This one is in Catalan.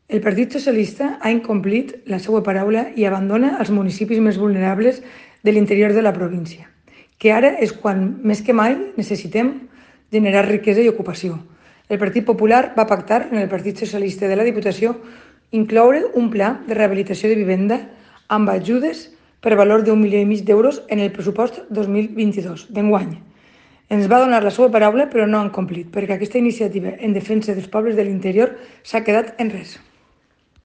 El Partit Socialista ha incomplit la seva paraula i abandona els municipis més vulnerables de l'interior de la província, que ara és quan més que mai necessitem generar riquesa i ocupació. El Partit Popular va pactar amb el Partit Socialista de la Diputació incloure un pla de rehabilitació de vivenda amb ajudes per valor d'1,5 milió d'euros en el pressupost 2022 d'enguany. Ens va donar la seva paraula, però no han complit, perquè aquesta iniciativa en defensa dels pobles de l'interior s'ha quedat en res.